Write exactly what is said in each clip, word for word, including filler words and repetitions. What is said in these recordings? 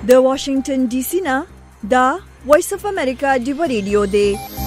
د واشنگټن ډي سي نه دا وایس اف امریکا ډیو ریډیو دی.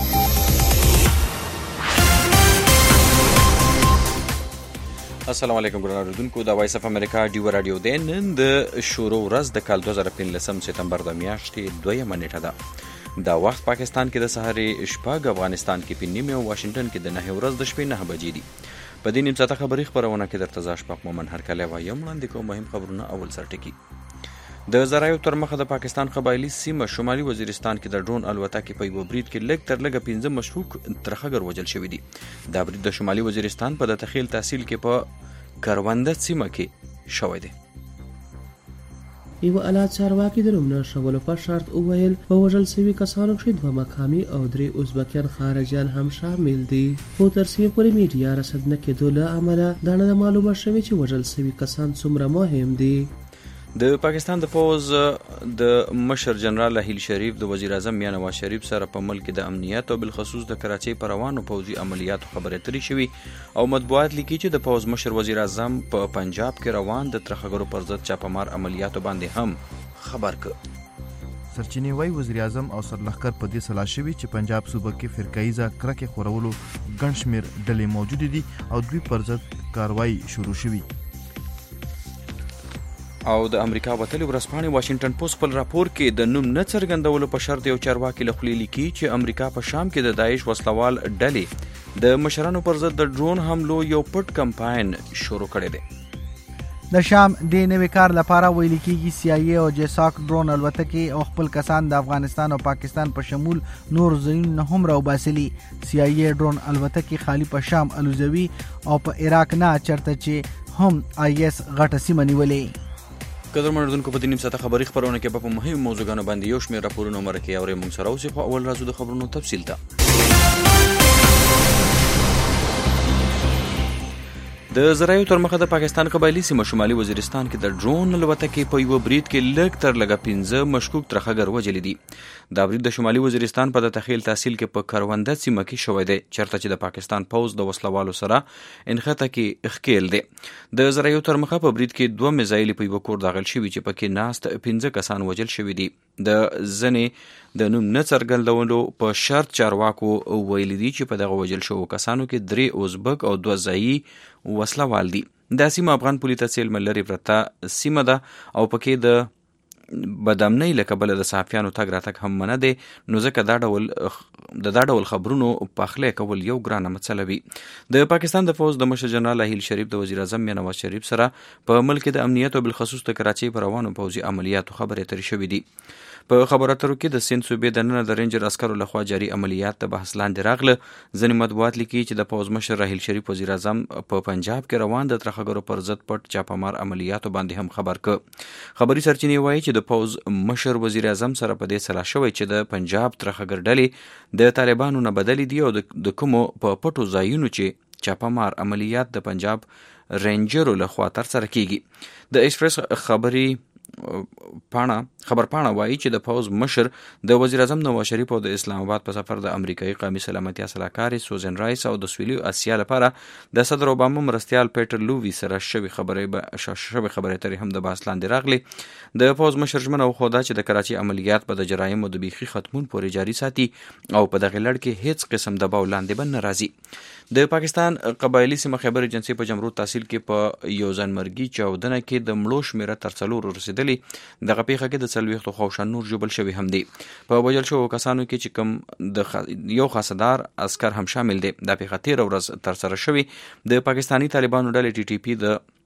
السلام علیکم ګران اوریدونکو، دا وایس اف امریکا ډیو رادیو دی. نن د شروع ورځ د کال دوه زره پنځلسم سپتمبر د میاشتې دویمه نیټه ده. دا وخت پاکستان کې د سهارې شپږ، افغانستان کې په نیمه او واشنگټن کې د نهه ورځ د شپې نهه بجې دي. په دې نیم ساعته خبري خبرونه کې درته زه اشفاق مومن هرکلی وایم. وړاندې کوم مهم خبرونه. اول سرټکي د ذرایعو تر مخه د پاکستان قبایلي سیمه شمالي وزیرستان کې د ډرون الوتکې په یوه برید کې لږ تر لږه پنځه مشکوک ترخګر وژل شوي دي. دا برید د شمالي وزیرستان په د تخیل تحصیل کې په کرونده سیمه کې شوی دی. یو اعلی چارواکي د نوم نښولو په شرط وویل په وژل شوي کسانو کښې دوه مقامي او درې ازبکیان خارجیان هم شامل دي. خو تر سیمې پورې میډیا رسد نه کېدو له امله دا نه ده معلومه شوې چې وژل شوي کسان څومره مهم دي. د پاکستان د پوز د مشر جنرال هیل شریف د وزیر اعظم میاں نواز شریف سره په ملک د امنیت او بالخصوص د کراچۍ پر روانو پوځي عملیاتو خبرې اترې شوي او مطبوعات لیکي چې د پوز مشر وزیر اعظم په پنجاب کې روان د ترخګرو پر ضد چاپمار عملیاتو باندې هم خبر کړ. سرچینې وایي وزیر اعظم او سرلښکر په دې سلا شوي چې پنجاب صوبه کې فرقاییزه کرکې خورولو ګڼ شمېر ډلې موجودې دي او دوی پر ضد کاروایی شروع شوي. او د امریکا وتلې ورځپاڼې واشنگټن پوسټ خپل راپور کې د نوم نه څرګندولو په شرط یو چارواکي له خولې لیکي چې امریکا په شام کې د داعش وسلوال ډلې د مشرانو پر ضد د ډرون حملو یو پټ کمپاین شروع کړی دی. د شام د نوي کار لپاره ویل کېږي سی آی ای او جیساک ډرون الوتکې او خپل کسان د افغانستان او پاکستان په شمول نور ځایونه هم راوباسلي. سی آی ای ډرون الوتکې خالي په شام الوزوي او په عراق نه چرته چې هم آی اس غټه سیمه نیولې. قدرمن اوریدونکو، په دې نیم ساعته خبري خبرونه کې په مهمو موضوعګانو باندې یو شمېر راپورونه مرکې اورئ. موږ سره اوسئ. خو اول راځو د خبرونو تفصیل ته. د ذرایعو تر مخه د پاکستان قبایلي سیمه شمالي وزیرستان کې د ډرون الوتکې په یوه برید کې لږ تر لږه پنځه مشکوک ترخګر وژلي دي. دا برید د شمالي وزیرستان په د تخیل تحصیل کې په کرونده سیمه کې شوی دی، چېرته چې د پاکستان پوځ د وسلوالو سره انخته کې ښکیل دی. د ذرایعو تر مخه په برید کې دوه میزایلې په یوه کور داخل شوي چې پکې ناست پنځه کسان وژل شوي دي. د ځینې د نوم نه څرګندولو په شرط چارواکو ویلي دي چې په دغه وژل شوو کسانو کې درې ازبک او دوه ځایي وسلوال دي. دا سیمه افغان پولي ته څیلمه لرې پرته سیمه ده او پکې د بدامنۍ له کبله د صحافیانو تګ راتګ هم منع دی، نو ځکه دا ډول د دا ډول خبرونو پخلی کول یو ګرانه مسله وي. د پاکستان د پوځ د مشر جنرال هیل شریف د وزیر اعظم میاں نواز شریف سره په ملک د امنیت او بالخصوص د کراچۍ پر روانو پوځي عملیاتو خبرې اترې شوي دي. په خبرو اترو کې د سیند صوبې دننه د رینجر عسکرو لخوا جاري عملیات د بحث لاندې راغله. ځینې مطبوعات لیکي چې د پوځ مشر راهیل شریف وزیر اعظم په پنجاب کې روان د ترخګرو پر ضد پټ چاپمار عملیاتو باندې هم خبر ک. خبري سرچینې وایي چې د پوځ مشر وزیر اعظم سره په دې سلا شوی چې د پنجاب ترخګر ډلې د طالبانو نه بدلې دي او د کومو په پټو ځایونو چې چاپمار عملیات د پنجاب رینجرو لخوا ترسره کیږي. د ایکسپریس خبري پاڼه خبر پاڼه وایي چې د پوځ مشر د وزیر اعظم نواز شریف او د اسلام آباد په سفر د امریکایي قومي سلامتیا سلاکارې سوزن رایس او د سویلي اسیا لپاره د صدر اوباما مرستیال پیټر لووي سره شوي خبرې شوي خبرې اترې هم د بحث لاندې راغلي. د پوځ مشر ژمنه وښوده چې د کراچۍ عملیات به د جرایمو د بیخي ختمون پورې جاري ساتي او په دغه لړ کې هیڅ قسم دباو لاندې به نه راځي. د پاکستان قبایلي سیمه خیبر ایجنسي په جمرود تحصیل کې په یو ځانمرګي چاودنه کې د مړو شمېره تر څلورو رسېدلي. دغه پیښه کې د څلوېښتو خوشان نور ژوبل شوي هم دي. په وژل شوو کسانو کې چې کوم د خ... یو خاصدار عسکر هم شامل دی. دا پیښه تېره ورځ ترسره شوې. د پاکستاني طالبانو ډلې ټي ټي پي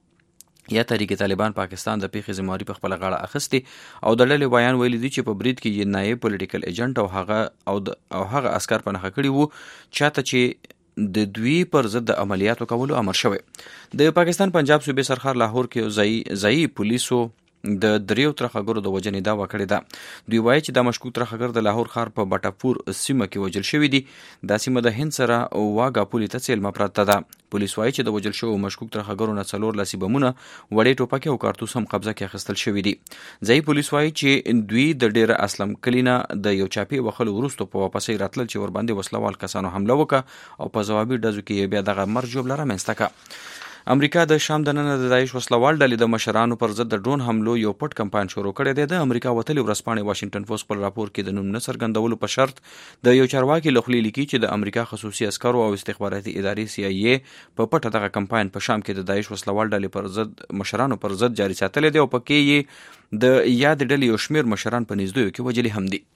د یا تحریک طالبان پاکستان د پیښې ذمہواري په خپله غاړه اخیستې او د ډلې ویان ویلي دي چې په برید کې یې نایب پولیټیکل ایجنټ او هغه او, او هغه عسکر په نښه کړي وو چاته چې د دوی پر ضد د عملیاتو کولو امر شوی. د پاکستان پنجاب صوبې سرخار لاهور کې ځایي ځایي پولیسو د دریو ترخګرو د وژنې دعوه کړې ده. دوی وایي چې دا مشکوک ترخګر د لاهور ښار په بټاپور سیمه کې وژل شوي دي. دا سیمه د هند سره واګا پولې ته څیلمه پرته ده. پولیس وایي چې د وژل شوو مشکوک ترخګرو نه څلور لاسي بمونه، وړې ټوپکې او کارتوس هم قبضه کې اخیستل شوي دي. ځایي پولیس وایي چې دوی د ډیره اسلم کلي نه د یو چاپې وهلو وروسته په واپسۍ راتلل چې ورباندې وسلوال کسانو حمله وکړه او په ځوابي ډزو کې یې بیا دغه مرګ ژوبله رامنځته کړه. امریکا د شام دننه د داعش وسلوال ډلې د مشرانو پر ضد د ډرون حملو یو پټ کمپاین شروع کړی دی. د امریکا وتلې ورځپاڼې واشنگټن پوسټ خپل راپور کې د نوم نه څرګندولو په شرط د یو چارواکي له خولې لیکي چې د امریکا خصوصي عسکرو او استخباراتي ادارې سی آی ای په پټه دغه کمپاین په شام کې د داعش وسلوال ډلې پر ضد مشرانو پر ضد جاري ساتلی دی او پکې یې د یاد ډلې یو شمېر مشران په نږدېو کې وژلي هم دي.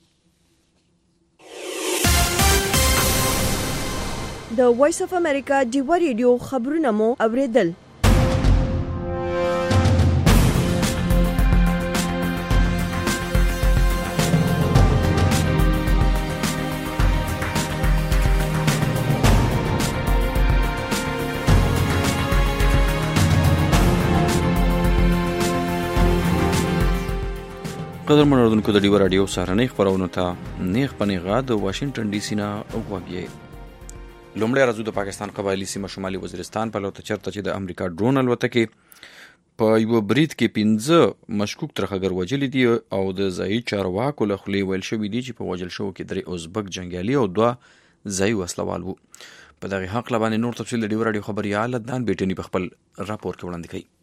د وایس اف امریکا ډیوا ریډیو خبرونه مو اوریدل. قدر منوردونکو د ډیوا راډیو سهارنۍ خپرونو ته نیغ په نیغه د واشنګټن ډي سي نه غوږ. لومړی راځو د پاکستان قبایلي سیمه شمالي وزیرستان په لور ته چېرته چې د امریکا ډرون الوتکې په یوه برید کې پنځه مشکوک ترهګر وژلي دي او د ځایي چارواکو له خولې ویل شوي دي چې په وژل شوو کې درې ازبک جنګیالي او دوه ځایي وسلوال وو. په دغې هکله باندې نور تفصیل د ډیوا راډیو خبریال عدنان بیټني په خپل راپور کې وړاندې کوي.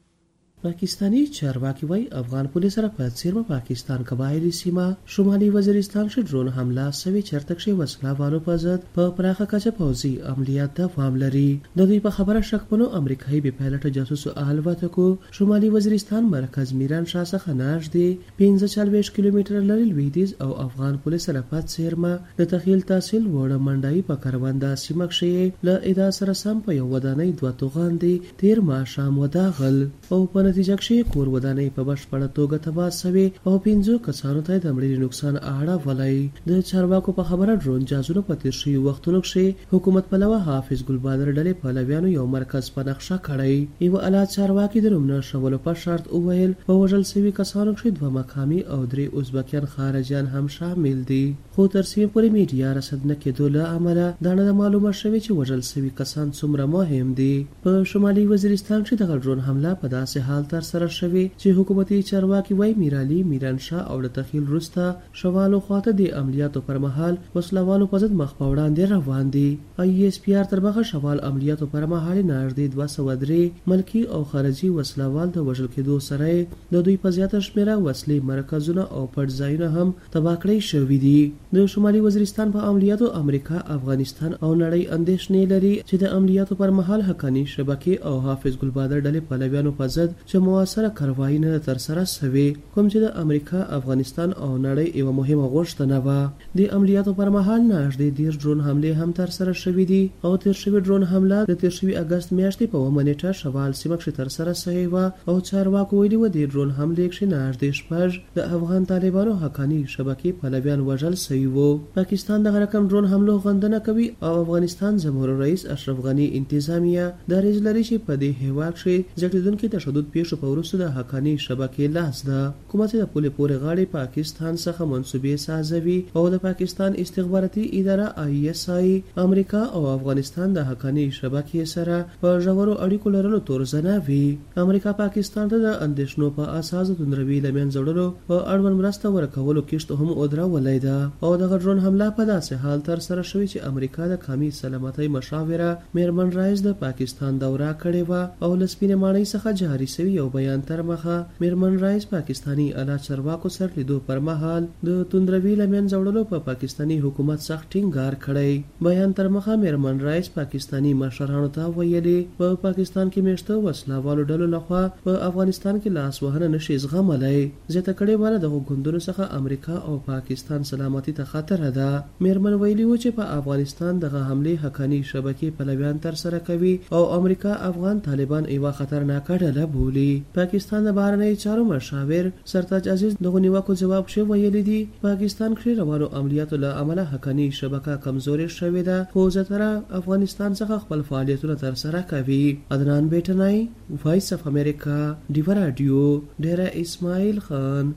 پاکستانی چارواکي وای افغان پولیس سره په څیر پاکستان قبایلی سیمه شمالي وزیرستان کې ډرون حمله سوي چرته کې وسله والو په ضد په پراخه کچه پوځي عملیات دوام لري. د دوی په خبره شک پنو امریکایي بي پایلټ جاسوس الوتکو شمالي وزیرستان مرکز میران شاه څخه نږدې پنځه چلوېښت کیلومتره لري لویدیځ او افغان پولیس سره په څیر ما د تخیل تحصیل وړه منډای په کارواندا سیمه کې له ادا سره سم په یو ودانۍ دوه توغان دي تیر ما شام وداغل او په نتیجه کې کور ودانۍ په بشپړه توګه تباه شوې او پنځو کسانو ته د مړینې نقصان اړه ولای. د چارواکو په خبره ډرون جازونه په تیر شوي وختونو کې حکومت پلوه حافظ ګلبادر ډلې پلویانو یو مرکز په نقشه کړی. یو اعلی چارواکي د نوم نه شولو په شرط وویل په وژل شوي کسانو کې دوه مقامي او درې ازبکیان خارجیان هم شامل دي. خو تر سیمې پورې میډیا رسد نه کېدو له امله دا نه معلومه شوې چې وژل شوي کسان څومره مهم دي. په شمالي وزیرستان کې دغه ډرون حمله په داسې حال تر سره شوی چې حکومتي چارواکي وای میرالي میران شاه او د تخیل روستا شوالو خواته د عملیاتو پر مهال وسلوالو په ضد مخ په وړاندې روان دي. ای اس پی آر تر مخه شوال عملیاتو پر مهال نږدې دوه سوه درې ملکی او خارجي وسلوال د وژل کېدو سره د دوی په زیاته شمیره وسلې مرکزونه او پټ ځایونه هم تباه کړی شوي دي. د شمالي وزیرستان په عملیاتو امریکا افغانستان او نړۍ اندېښنې لري چې د عملیاتو پر مهال حقانی شبکې او حافظ ګلبادر ډلې پلویانو په ضد چې موثره کاروایی نه تر سره شوې کوم چې د امریکا افغانستان او نړۍ یوه مهمه غوښتنه وه. د عملیاتو پر مهال نږدې ډېر ډرون حملې هم تر سره شوي دي او تیر شوي ډرون حمله د تیر شوي اګست میاشتې په اوومه نیټه شوال سیمه کښې تر سره شوې وه او چارواکو ویلي وه د ډرون حملې کښې نږدې شپږ د افغان طالبانو حقاني شبکې پلویان وژل شوي وو. پاکستان دغه رقم ډرون حملو غندنه کوي او افغانستان جمهور رئیس اشرف غني انتظامیه دریځ لري چې په دې هېواد کښې زیاتېدونکي تشدد پیښو په وروسته د حقاني شبکې لاس ده کومه چې د پولې پورې غاړې پاکستان څخه منسوبې سازوي او د پاکستان استخباراتي اداره آی اس آی امریکا او افغانستان د حقاني شبکې سره په ژورو اړیکو لرلو تورزنه وي. امریکا پاکستان ته د اندېښنو په اساس د توندروي له منځه وړلو په اړوند مرسته ورکولو کښت هم ودرولی ده او دغه ډرون حمله په داسې حال تر سره شوې چې امریکا د قومي سلامتۍ مشاوره میرمن رایس د پاکستان دوره کړې وه او له سپینې ماڼۍ څخه جاري شوي یو بیان تر مخه میرمن رایس پاکستانی اعلی چارواکو سره لیدو پر مهال د توندروي له منځه وړلو په پاکستانی حکومت سخت ټینګار کړی. بیان تر مخه میرمن رایس پاکستانی مشرانو ته ویلي په پاکستان کې میشته وسلوالو ډلو لخوا په افغانستان کې لاس وهنه نشي زغملی. زیاته کړې والا دغه ګوندونو څخه امریکا او پاکستان سلامتي ته خطر ده. میرمن ویلي و چې په افغانستان دغه حملې حقاني شبکې پلویان تر سره کوي او امریکا افغان طالبان یوه خطرناکه ډله بولي. پاکستان د بهرنیو چارو مشاور سرتاج عزیز دغو نیوکو ځواب کښې ویلي دي پاکستان کښې روانو عملیاتو له امله حقاني شبکه کمزورې شوې ده خو زیاتره افغانستان څخه خپل فعالیتونه تر سره کوي. عدنان بیټنی وایس اف امریکا ډیوا راډیو ډیره اسماعیل خان.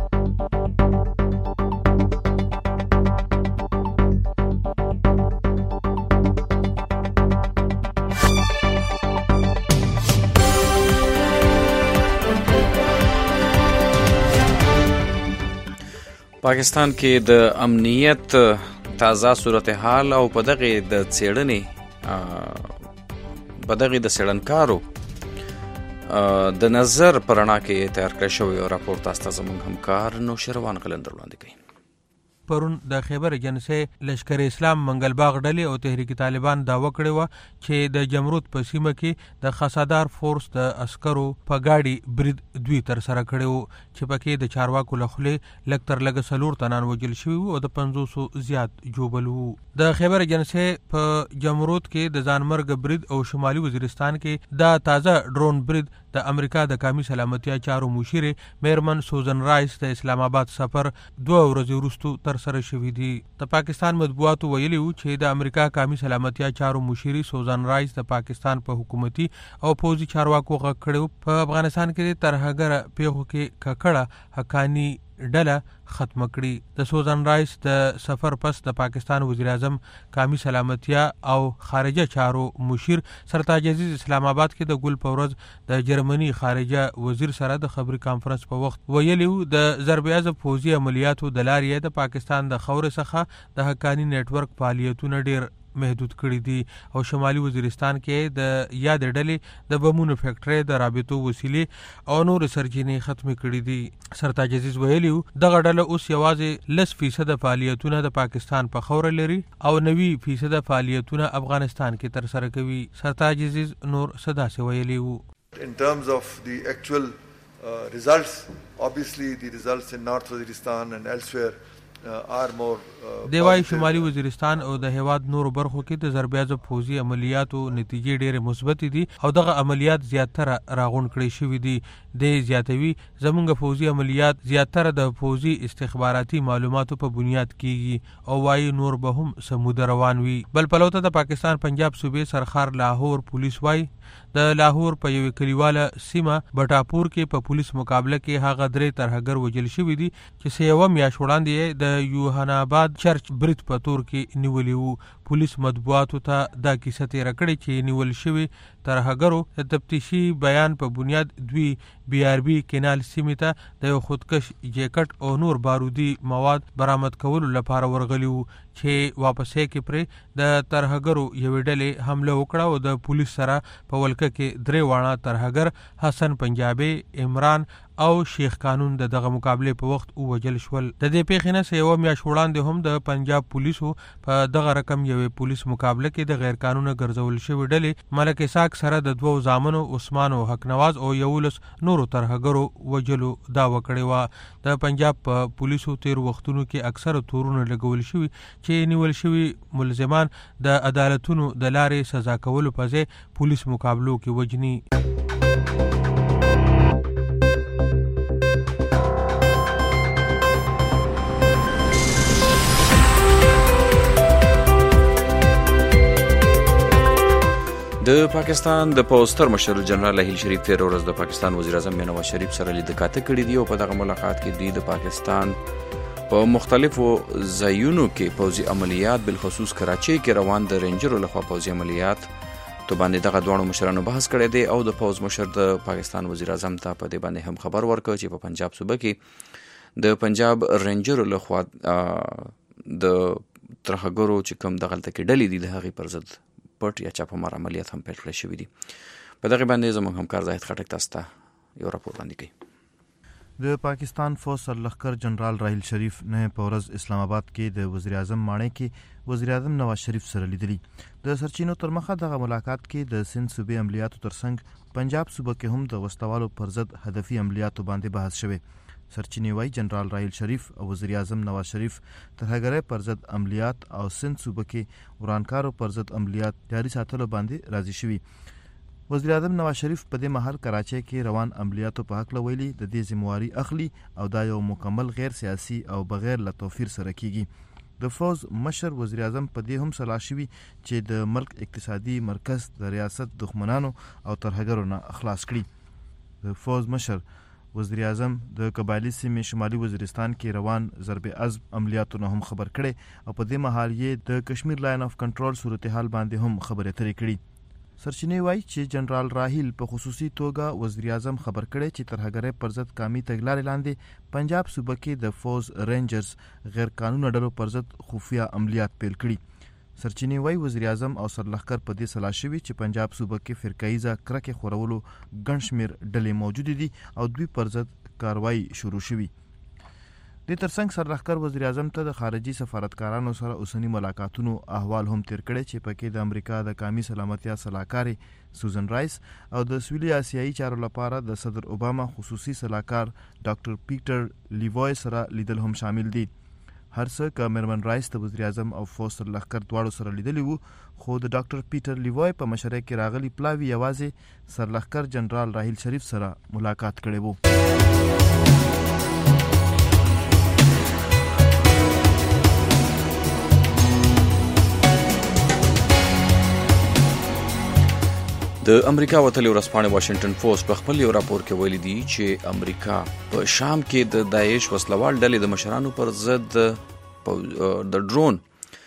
پاکستان کې د امنیت تازه صورتحال او په دغه د څېړنې په دغه د سړنکارو د نظر پرانا کې تیار کړی شوی او راپور تاسو ته زموږ همکار نوشروان قلندر وړاندې کوي. پرون د خیبر اجنسی لشکر اسلام منګلباغ ډلې او تحریک طالبان دعوه کړې وه چې د جمرود په سیمه کې د خسادار فورس د عسکرو په ګاډي برید دوی تر سره کړی و چې پکې د چارواکو له خولې لږ تر لږه څلور تنان وژل شوي وو او د پنځوسو زیات ژوبل وو. د خیبر اجنسی په جمرود کې د ځانمرګ برید او شمالي وزیرستان کې دا تازه ډرون برید د امریکا د قومي سلامتیا چارو مشیر میرمن سوزن رایس د اسلام آباد سفر دوه ورځې وروسته تر سره شوي دي. د پاکستان مطبوعاتو ویلي وو چې د امریکا قومي سلامتیا چارو مشیر سوزن رایس د پاکستان په حکومتي او پوځي چارواکو غږ کړی په افغانستان کې ترهګره پیښو کې ککړه حقانی ډله ختم کړي. د سوزن رایس د سفر پس د پاکستان وزیر اعظم قومي سلامتیا او خارجه چارو مشیر سرتاج عزیز اسلام آباد کې د ګل په ورځ د جرمني خارجه وزیر سره د خبري کانفرنس په وخت ویلي وو د ضرب عضب پوځي عملیاتو د لارې د پاکستان د خاورې څخه د حقانی نیټ ورک فعالیتونه ډیر محدود کړي دي او شمالي وزیرستان کې د یاد ډلې د بمونو فیکټري د رابطو وسیلې او نور سرچینې ختم کړي دي. سرتاج عزیز ویلي دغه ډله اوس یوازې لس فیصد فعالیتونه د پاکستان په خوره لري او نوي فیصد فعالیتونه افغانستان کې تر سره کوي. سرتاج عزیز نور صدا سے ویلي وو In terms of the actual uh, results, obviously the results in North Waziristan and elsewhere دی وايي شمالي وزیرستان او د هیواد نورو برخو کې د ضرب عضب پوځي عملیاتو نتیجې ډېرې مثبت دي او دغه عملیات زیاتره راغون کړي شوي دي. د زیاتوي زمونږ پوځي عملیات زیاتره د پوځي استخباراتي معلوماتو په بنیاد کیږي او وايي نور به هم سمود روان وي. بل پلوته د پاکستان پنجاب صوبې سرخار لاهور پولیس وايي د لاهور په یوه کلیواله سیمه بټاپور کې په پولیس مقابله کې هغه درې ترهګر وژل شوي دي چې سیوه میاشت وړاندې د یوهاناباد چرچ برید په تور کې نیولي وو. پولیس مطبوعاتو ته دا کیسه تیره کړې چې نیول شوي ترهګرو د تفتیشي بیان په بنیاد دوی بی آر بي کینال سیمې ته د یو خودکش جیکټ او نور بارودي مواد برآمد کولو لپاره ورغلي وو چې واپسې کې پرې د ترهګرو یوې ډلې حمله وکړه او د پولیس سره په ولکه کې درې واړه ترهګر حسن پنجابي، عمران او شیخ قانون د دغه مقابله په وخت ووجل شول. د دې پیښې نه یوه میاشت وړاندې هم د پنجاب پولیسو په دغه رقم یوې پولیس مقابله کې د غیر قانونه ګرځول شوې ډلې ملک اسحاق سره د دوو زامنو عثمان او حق نواز او یولس نورو ترهګرو وجلو دعوه کړې وه. د پنجاب په پولیسو تیر وختونو کې اکثره تورونه لګول شوي چې نیول شوي ملزمان د عدالتونو د لارې سزا کولو په ځای پولیس مقابلو کې وجني. د پاکستان د پوځ ستر مشر جنرال اهیل شریف تیر ورځ د پاکستان وزیر اعظم نواز شریف سره لیدکاته کړې دي او په دغه ملاقات کې دوی د پاکستان په مختلفو ځایونو کې پوځي عملیات بالخصوص کراچۍ کې روان د رینجرو لخوا پوځي عملیات تو باندې دغه دوه مشرانو بحث کړی دی او د پوځ مشر د پاکستان وزیر اعظم ته په دې باندې هم خبر ورکړ چې په پنجاب صوبه کې د پنجاب رینجرو لخوا د ترهګرو چې کوم دغلته کې ډلې دي د هغې پر ضد پټ یا چاپه مار عملیات هم پیل کړی شوي دي. په دغه باندې زموږ همکار زاهد خټک تاسو ته یو راپور وړاندې کوي. د پاکستان فوج سرلښکر جنرال راحیل شریف نه په ورځ اسلام آباد کې د وزیر اعظم ماڼۍ کې وزیر اعظم نواز شریف سره لیدلي. د سرچینو تر مخه دغه ملاقات کې د سند صوبې عملیاتو ترڅنګ پنجاب صوبه کې هم د وسلوالو پر ضد هدفي عملیاتو باندې بحث شوی. سرچینې وايي جنرال راحیل شریف او وزیر اعظم نواز شریف ترهګرۍ پر ضد عملیات او سند صوبه کې ورانکارو پر ضد عملیات جاري ساتلو باندې راضي شوي. وزیر اعظم نواز شریف په دې مهال کراچۍ کې روان عملیاتو په حق ویلي د دې ذمہواري اخلي او دا یو مکمل غیر سیاسي او بغیر له توفیر سره کیږي. د فوز مشر وزیر اعظم په دې هم صلاح شوي چې د ملک اقتصادي مرکز د ریاست دښمنانو او ترهګرو نه خلاص کړي. د فوز مشر وزیر اعظم د قبایلی سیمې شمالي وزیرستان کې روان ضرب عضب عملیاتو نه هم خبر کړي او په دې مهال یې د کشمیر لاین اف کنټرول صورتحال باندې هم خبرې اترې کړي. سرچینې وایي چې جنرال راحیل په خصوصي توګه وزیر اعظم خبر کړي چې ترهګرۍ پر ضد قامي تګلارې لاندې پنجاب صوبه کې د فوز رینجرز غیر قانوني ډلو پر ضد خفیه عملیات پیل کړي. سرچینې وایي وزیر اعظم او سرلښکر په دې سلا شوي چې پنجاب صوبه کې فرقهیزه کرکې خورولو ګڼ شمېر ډلې موجودې دي او دوی پر ضد کاروایی شروع شوي. د ترڅنګ سرلښکر وزیر اعظم ته د خارجي سفارتکارانو سره اوسنی ملاقاتونو احوال هم تیر کړی چې پکې د امریکا د قومي سلامتیا سلاکارې سوزن رایس او د سویلي آسیایي چارو لپاره د صدر اوباما خصوصي سلاکار ډاکټر پیټر لیوای سره لیدل هم شامل دي. هر څه که میرمن رایس د وزیر اعظم او فوج سرلښکر دواړو سره لیدلی وو، خو د ډاکټر پیټر لیوای په مشرۍ کې راغلي پلاوي یوازې سرلښکر جنرال راحیل شریف سره ملاقات کړی وو. د امریکا وتلې ورځپاڼې واشنگټن پوسټ په خپل یو راپور کې ویلي دي چې امریکا په شام کې د داعش وسلوال ډلې د مشرانو پر ضد د ډرون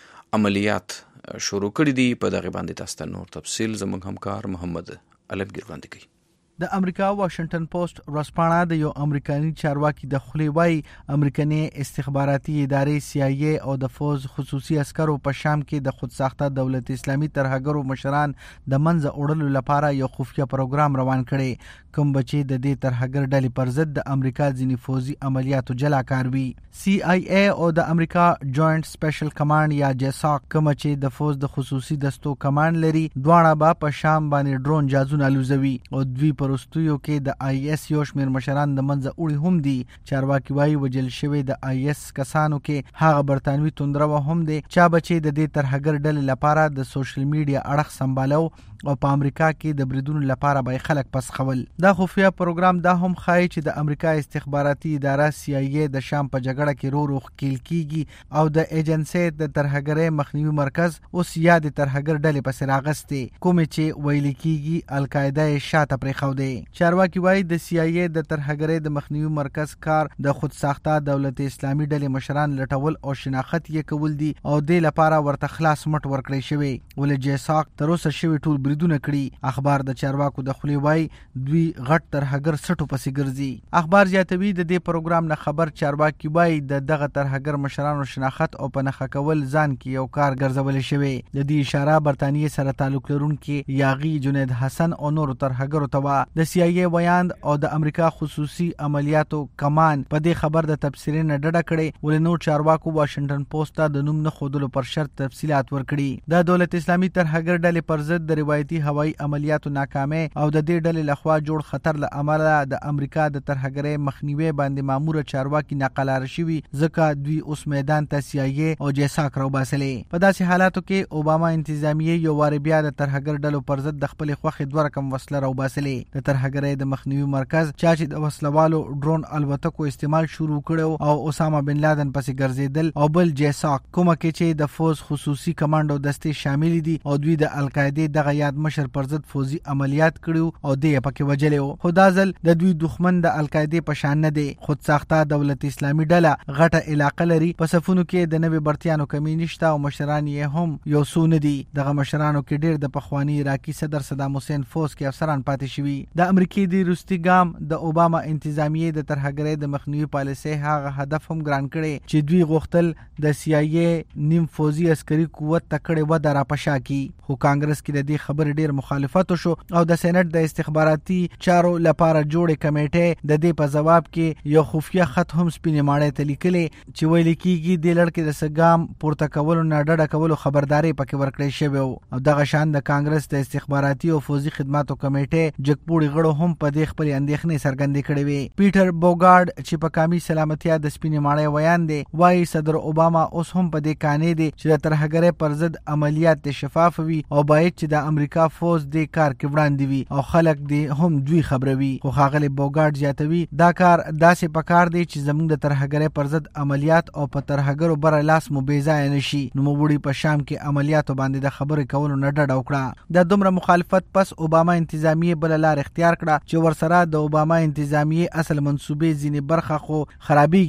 عملیات شروع کړي دي. په دغه باندې تاسو ته نور تفصیل زموږ همکار محمد علمگیر وړاندې کوي. د امریکا واشنگټن پوسټ ورځپاڼه د یو امریکایي چارواکي د خولې وایي امریکایي استخباراتي ادارې سی آی ای او د فوج خصوصي عسکرو په شام کې د خودساخته دولت اسلامي ترهګرو مشران د منځه وړلو لپاره یو خفیه پروګرام روان کړي، کوم بچي د دې ترهګر ډلې پر ضد د امریکا ځینې فوزي عملیاتو جلا کاروي. سی آی ای او د امریکا جوائنٹ سپیشل کمانډ یا جیساک کوم چې د فوج د خصوصي دستو کمانډ لري، دواړه به په شام باندې ډرون جازونه الوزوي او دوی پرستیو کې د آی ایس یو شمېر مشران د منځه وړي هم دي. چارواکي وایي وجل شوی د آی ایس کسانو کې هغه برتانوي توندرو هم دي چا بچي د دې ترهګر ډلې لپاره د سوشل میډیا اړخ سمبالو او په امریکا کې د بریدونو لپاره به خلک پس خول. دا خفیه پروګرام دا هم ښایي چې د امریکا استخباراتي اداره سی آی ای د شام په جګړه کې رو رو ښکیل کیږي او د ایجنسۍ د ترهګرۍ مخنیوي مرکز اوس یاد ترهګر ډلې پسې راغستې، کومې چې ویل کیږي القاعده یې شاته پرېښودې. چارواکي وایي د سی آی ای د ترهګرۍ د مخنیوي مرکز کار د خودساخته دولت اسلامي ډلې مشران لټول او شناخت یې کول دي او دې لپاره ورته خلاص مټ ورکړی شوی، ولې جیساک تر اوسه شوی ټول بریدونه کړي. اخبار د چارواکو د خولې وایي دوی غټ ترهګر سټو پسې ګرځي. اخبار زیاتوي د دې پروګرام نه خبر چارواکي وایي د دغه ترهګر مشرانو شناخت او په نښه کول ځان کې یو کار ګرځول شوی. د دې اشاره برتانیې سره تعلق لرونکي یاغي جنید حسن او نور ترهګرو ته و. د سی آی ای ویاند او د امریکا خصوصي عملیاتو کمان په دې خبر د تفسیر نه ډډه کړې، ولې نور چارواکو واشنگټن پوسټ ته د نوم نه ښودلو پر شرط تفصیلات ورکړي. د دولت اسلامي ترهګر ډلې پر ضد د روایتي هوایي عملیاتو ناکامۍ او د دې ډلې لخوا جوړ خطر له امله د امریکا د ترهګرۍ مخنیوي باندې مامور چارواکي ناقلار شوي، ځکه دوی اوس میدان ته سی آی ای او جیساک راوباسلې. په داسې حالاتو کې اوباما انتظامیه یو وار بیا د ترهګر ډلو پر ضد د خپلې خوښې دوه رقم وسله راوباسلې. د ترهګرۍ د مخنیوي مرکز چا چې د وسلوالو ډرون الوتکو استعمال شروع کړو او اسامه بن لادن پسې ګرځېدل، او بل جیساک کومه کې چې د فوج خصوصي کمانډو دستې شامل دي او دوی د القاعده دغه یاد مشر پر ضد فوزي عملیات کړو او دې پکې وجلې. خو دا ځل د دوی دښمن د القاعده په شان نه دی. خود ساخته دولت اسلامي ډله غټه علاقه لري، په صفونو کې د نوې برتیانو کمی نشته او مشران یې هم یو څو نه دي. دغه مشرانو کې ډېر د پخوانی عراقي صدر صدام حسین فوج کې افسران پاتې شوي. د امریکای د روسي ګام د اوباما انتظامیه د ترهګرۍ د مخنیوي پالیسۍ هغه هدف هم ګران کړي چې دوی غوښتل د سی آی ای نیم فوزي عسکري قوت تکړه و د راپشا کی. خو کانګرس کې د دې خبرې ډېر مخالفت وشو او د سېنات د استخباراتي چارو لپاره جوړې کمیټې د دې په جواب کې یو خفیه خط هم سپینې ماڼۍ ته لیکلې چې ویل کېږي د لړکې د سګام پورته کولو نه ډډه کولو خبرداري پکې ورکړې شوې او دغه شان د کانګرس د استخباراتي او فوزي خدماتو کمیټې جګپوړي غړو هم په دې خپل اندېښنې څرګندې کړې وې. پیټر بوګارډ چې په قومي سلامتیا د سپینې ماڼۍ ویان دی، وایي صدر اوباما اوس هم په دې کانې دی چې د ترهګرۍ پر ضد عملیات شفاف وي او باید چې د امریکا فوج دې کار کې وړاندې وي او خلک دې هم دوی خبروي. خو ښاغلی بوګارډ زیاتوي دا کار داسې پکار دی چې زموږ د ترهګرۍ پر ضد عملیات او په ترهګرو بره لاس مو بې ځایه نشي. نوموړي په شام کې عملیاتو باندې د خبرې کولو نه ډډه وکړه. د دومره مخالفت پس اوباما انتظامیه بله لار اختیار کړه چې ورسره د اوباما انتظامیه اصل منصوبې ځینې برخه خو خرابېږي، خو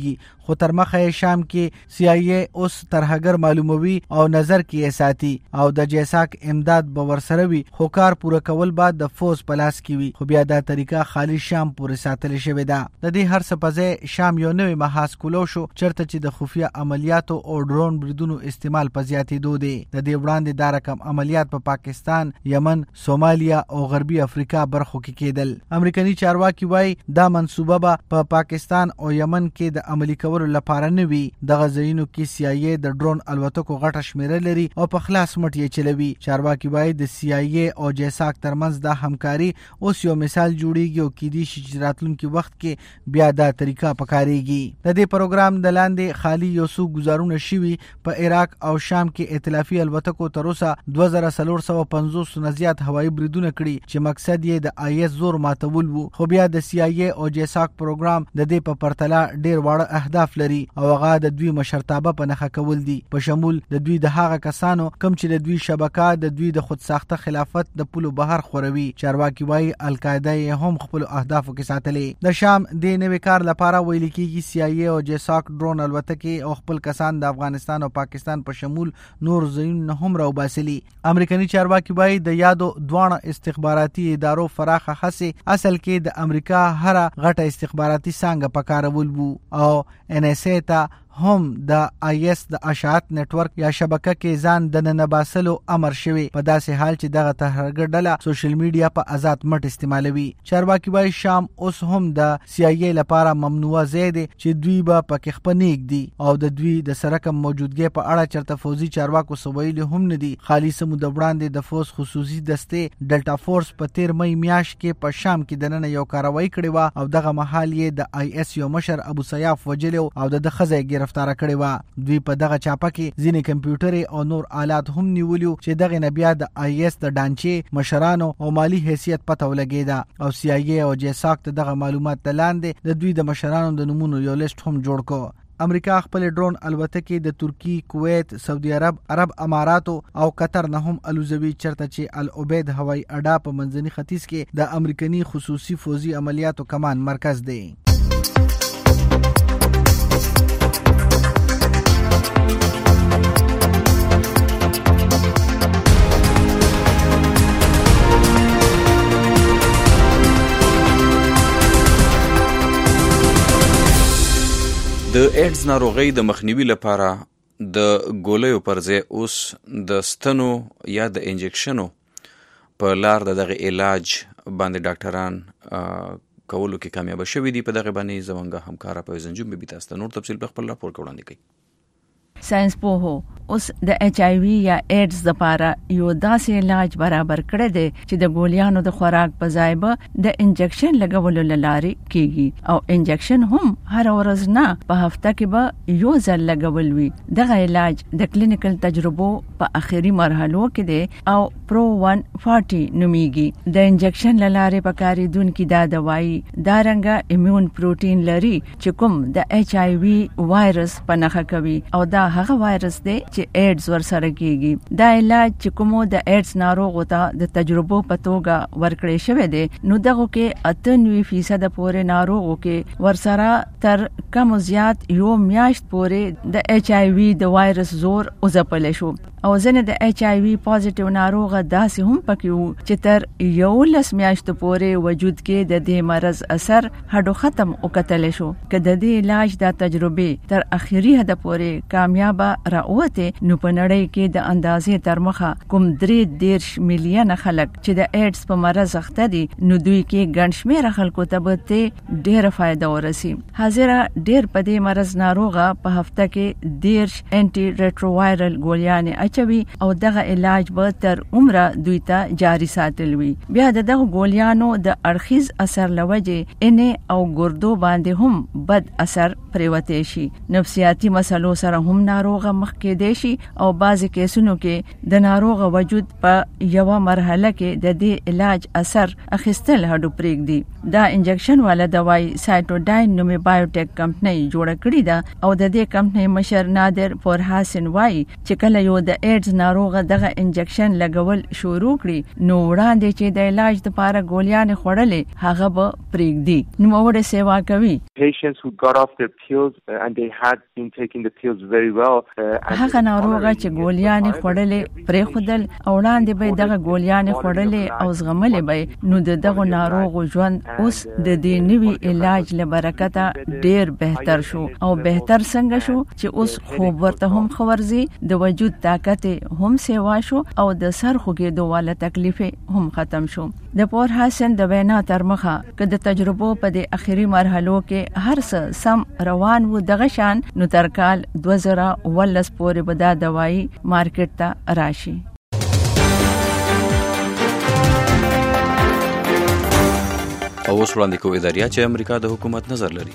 خو تر مخه شام کې سی آی ای اوس ترهګر معلوموي او نظر کې ساتي او د جیساک امداد به ورسره وي، خو کار پوره کول بعد د فوز پلاس کې وي، خو بیا دا طریقه خالی شام پورې ساتل شوې ده. د دې هر څه په ځای شام یو نوې محاذ کولو شو چرته چې د خفیه عملیاتو او ډرون بریدونو استعمال په زیاتېدو دی. د دې وړاندې دا رقم عملیات په پا پاکستان، یمن، سومالیا او غربي افریقا برخو کې کېدل. امریکایي چارواکي وایي دا منصوبه به په پا پاکستان او یمن کې د عملي کولو لپاره نه وي. دغه ځایونو کې سی آی ای د ډرون الوتکو غټه شمیره لري او په خلاص مټ یې چلوي. چارواکي وایي د سی آی ای او جیساک ترمنځ دا همکاري اوس یو مثال جوړیږي او کېدای شي چې راتلونکي وخت کې بیا دا طریقه پکاريږي. د دې پروګرام د لاندې خالی یو څو گزارونه شوي په عراق او شام کې ائتلافي الوتکو تر اوسه دوه زره څلور سوه پنځوس نه زیات هوایي بریدونه کړي چې مقصد یې د آی اس زور ماتول وو. خو بیا د سی آی ای او جیساک پروګرام د دې په پرتله ډیر واړه اهداف لري او هغه د دوی مشرتابه په نښه کول دي، په شمول د دوی د هغه کسانو کوم چې د دوی شبکه د دوی د خود ساخته خلافت د پولو بهر خوروي. چارواکي وایي القاعده یې هم خپل اهدافو کې ساتلې. د شام د نوې کار لپاره ویل کېږي سی آی ای او جیساک ډرون الوتکې او خپل کسان د افغانستان او پاکستان په شمول نور ځایونه هم راوباسلي. امریکایي چارواکي وایي د یادو دواړه استخباراتي ادارو فراخه هڅې اصل کې د امریکا هر غټه استخباراتي څانګه پکارول وو او ان اس ای ته هم د آی اس د اشاعت نتورک یا شبکه کې ځان د ننباسلو امر شوی، په داسې حال چې دغه تهرګر ډله سوشل میډیا په آزاد مټ استعمالوي. چارواکي وایي شام اوس هم د سی آی ای لپاره ممنوع ځای دی چې دوی به پکې خپل نیږدي او د دوی د سرکم موجودګۍ په اړه چرته فوزي چارواکو سویل هم نه دي. خالي سمو د وړاندې د فوز خصوصي دستې ډلټا فورس په تیر مې میاشت کې په شام کې د نن یو کاروایی کړې و او دغه مهال یې د آی اس یو مشر ابو سیاف وجلو او د خزې گرفتار کړی و. دوی په دغه چاپه کې ځینې کمپیوټر او نور آلات هم نیولیو چې دغه نه بیا د آی اس د ډانچې مشرانو او مالی حیثیت پته ولګېده او سی آی ای او جیساک ته دغه معلومات لاندې د دوی د مشرانو د نمونو یو لیست هم جوړ کو. امریکا خپل ډرون الوتکې د ترکی، کویت، سعودي عرب، عرب اماراتو او قطر نه هم الوزوي چرته چې العبید هوایي اډه په منځني ختیځ کې د امریکایي خصوصي فوزي عملیاتو کمان مرکز دی. د ایډز ناروغۍ د مخنیوي لپاره د ګولیو پر ځای اوس د ستنو یا د انجکشنو په لار د دغه علاج باندې ډاکټران کولو کې کامیاب شوي دي. په دغه باندې زمونږ همکاره په زنجون بي بي تاسو ته نور تفصیل په خپل راپور کې وړاندې کوي. ساينس پوهو اوس د ایچ آی وی یا ایډز لپاره یو داسې علاج برابر کړی دی چې د ګولیانو د خوراک په ځای به د انجکشن لګولو لارې کیږي او انجکشن هم هر ورځ نه په هفته کې به یو ځل لګول وي. دغه علاج د کلینیکل تجربو په اخري مرحلو کې دی او پرو ون چالیس نومیږي. د انجکشن لارې په کاریدونکو دا دوايي دا رنګه ایمیون پروتین لري چې کوم د ایچ آی وی وایرس په نښه کوي او دا هغه وایرس دی چې ایډز ورسره کیږي. دا علاج چې کومو د ایډز ناروغو ته د تجربو په توګه ورکړی شوی دی نو دغه کې اته نوي فیصد پورې ناروغو کې ورسره تر کم زیات یو میاشت پورې د ایچ آی وی د وایرس زور وځپل شو او ځنه د ایچ آی وی پازیټیو ناروغه داسې هم پکې وو چې تر یو لس میاشتو پورې وجود کې د دې مرض اثر هډو ختم وکتل شو. که د دې علاج د تجربې تر اخري حد پورې کامیاب راوته نو په نړۍ کې د اندازې تر مخه کوم درې دیرش میلیونه خلک چې د ایډز په مرض اخته دي نو دوی کې ګڼ شمېر خلکو ته به ډېره فایده ورسي. حاضره ډېر په دې مرض ناروغه په هفته کې دیرش انټي ریټرووایرل ګولیانې اچوي او دغه علاج به تر عمره دوی ته جاری ساتل وي. بیا د دغه ګولیانو د اړخیز اثر لوجې انې او ګردو باندې هم بد اثر پریوتې شي. نفسیاتي مسلو سره هم ناروغه مخ کې دی شي او بعضی کیسونو کې د ناروغه وجود په یو مرحله کې د دې علاج اثر اخیستل هډو پرېږدي. دا انجکشن والا دوايي سایټوډاین نومي بایوټیک کمپنۍ جوړه کړې ده او د دې کمپنۍ مشر نادر فورحسن وایي چې کله یو د د ایډز ناروغه دغه انجکشن لګول شروع کړي نو وړاندې چې د علاج لپاره ګولیان خوړلې هغه به پرېږدي. نوموړې سیوا کوي. Patients who got off their pills uh, and they had been taking the pills very well. هغه ناروغه چې ګولیان خوړلې پرېښودل او وړاندې به دغه ګولیان خوړلې او زغملې به نو د دغه ناروغ ژوند اوس د دې نوي علاج له برکته ډېر بهتر شو او بهتر څنګه شو چې اوس خوب ورته هم خورځي، د وجود طاقت هم سیوا شو او د سر خوږېدو والا تکلیف هم ختم شو. د پور حسن د وینا تر مخه که د تجربو په د اخیری مرحلو کې هر څه سم روان وو دغه شان نو تر کال دوه زره اوولس پورې به دا دوايي مارکیټ ته راشي. او اوس وړاندې کوو اداریا چې امریکا د حکومت نظر لري.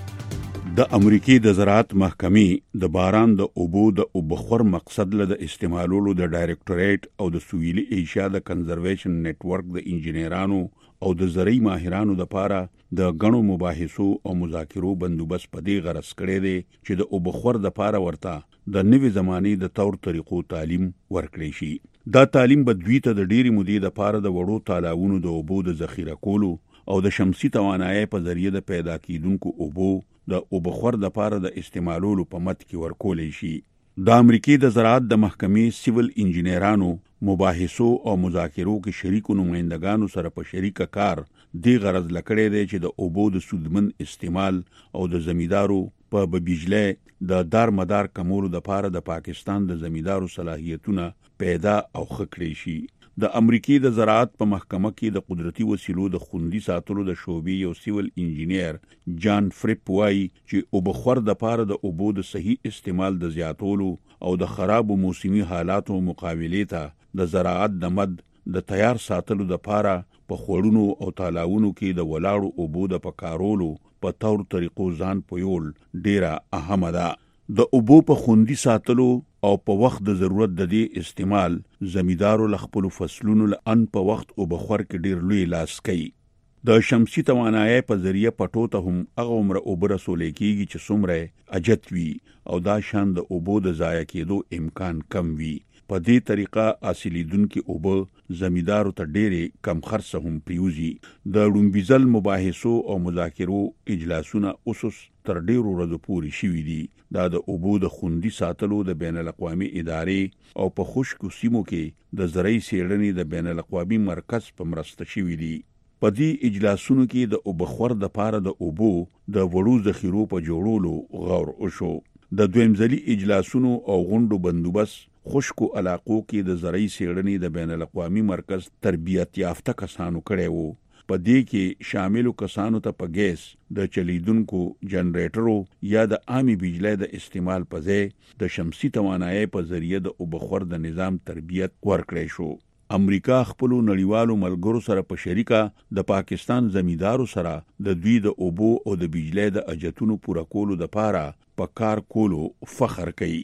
د امریکای د زراعت محکمې د باران د اوبو د اوبخور مقصد له د استعمالولو د ډایریکټوریټ او د سویلي ایشیا د کنزرویشن نتورک د انجینرانو او د زرعي ماهرانو لپاره د غنو مباحثو او مذاکرو بندوبست په دې غرض کړی دی چې د اوبخور لپاره ورته د نوې زماني د تور طریقو تعلیم ورکړي شي. دا تعلیم به دوی ته د ډېری مودې لپاره د وړو تالاونو د اوبو د ذخیره کولو او د شمسي توانایي په ذریعه د پیدا کیدونکو اوبو د اوبخور لپاره د استعمالولو په مت کې ورکولې شي. د امریکای د زراعت د محکمې سیول انجینرانو مباحثو او مذاکرو کې شریکو نمائندګانو سره په شریکه کار دی غرض لکړې دی چې د اوبو د سودمن استعمال او د زمیدارو په بجلی د دار مدار کمولو لپاره د پاکستان د زمیدارو صلاحیتونه پیدا او خکړې شي. د امریکای د زراعت په محکمه کې د قدرتي وسیلو د خوندي ساتلو د شعبې یو سیول انجینیر جان فریپ وایي چې اوبخور د پاره د اوبو د صحیح استعمال د زیاتولو او د خراب موسمي حالاتو مقابله ته د زراعت د مد د تیار ساتلو د پاره په خوړونو او تالاونو کې د ولاړو اوبو د پکارولو په تور طریقو ځان پویول ډیره اهمه ده. د اوبو په خوندي ساتلو او په وخت د ضرورت د دې استعمال زمیدارو لخپل فصلونو لئن په وخت او بخور کې ډیر لوی لاس کوي. د شمسي توانایي په ذریعہ پټو ته هم هغه عمر اوبه رسولې کیږي چې څومره اجت وي او دا شان د اوبو د ضایع کېدو امکان کم وي. په دې طریقه اصليدونکو اوبه زمیدارو ته ډېرې کم خرڅه هم پیوزي. د لومبیزل مباحثو او مذاکرو اجلاسونه اوسوس تر ډېرو ورځو پورې شوي دي. دا د اوبو د خوندي ساتلو د بین الاقوامي ادارې او په خشکو سیمو کې د زرعي څېړنې د بین الاقوامي مرکز په مرسته شوي دي. په دې اجلاسونو کې د اوبخور د پاره د اوبو د وړو ذخیرو په جوړولو غور وشو. د دویمځلي اجلاسونو او غونډو بندوبست خشکو علاقو کې د زرعي څېړنې د بین الاقوامي مرکز تربیت یافته کسانو کړی وو. په دې کې شاملو کسانو ته په ګیس د چلیدونکو جنریټرو یا د عامي بجلی د استعمال په ځای د شمسي توانایي په ذریعہ د اوبخور د نظام تربیت ورکړی شو. امریکا خپل نړیوالو ملګرو سره په شریکه د پاکستان زمیدارو سره د دوی د اوبو او د بجلی د اجتونو پوره کولو لپاره په کار کولو فخر کوي.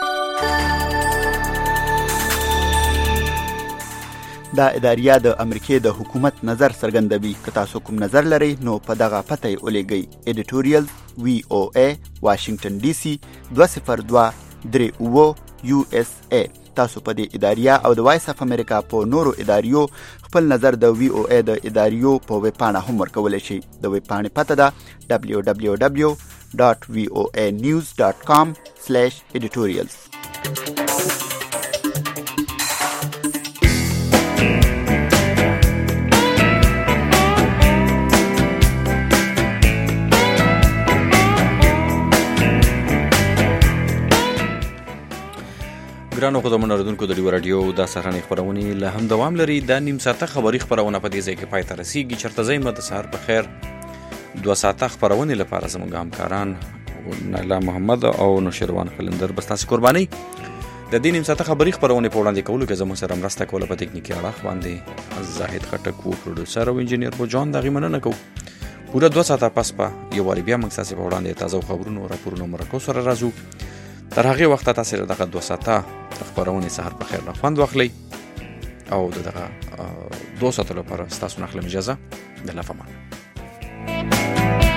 دا اداریا د امریکای د حکومت نظر څرګندوي. که تاسو کوم نظر لرئ نو په دغه پته یې ولېږئ. ایډیټوریال وی او ای واشنگټن ډي سي دوه صفر دوه درې اووه یو اس ای. تاسو په دې اداریا او د وایس اف امریکا په نورو اداریو خپل نظر د وی او ای د اداریو په ویب پاڼه هم ورکولی شئ. د ویب پاڼې پته ده دبلیو دبلیو دبلیو ډاټ وی او ای نیوز ډاټ کام سلیش ایډیټوریالز. ګرانو خدمتونو اوریدونکو د ډیو رادیو د سهارنۍ خبرونه له هم دوام لري. د نیم ساعته خبری خبرونه په دې ځای کې پای ته رسیږي. چرته زېمه د سهار په خیر دوه ساعته خبرونه لپاره زموږ همکاران نایلا محمد او نوشیروان خلندر بس تاسو قرباني. د دې نیم ساعته خبری خبرونه په وړاندې کولو کې زموږ سره مرسته کوله په ټکنیکی اړه باندې زاهد خټک او پروډوسر او انجینیر بو جان دغه مننه کوو. پوره دوه ساعته پس په یو واری بیا موږ تاسو په وړاندې تازه خبرونو او راپورونو مرکو سره راځو. تر هغه وخت تاسو دغه دوه ساعته خبرونه سهار په خیر نه خوند واخلئ او دغه دوه ساعته لپاره تاسو نه خلم اجازه د لافمان.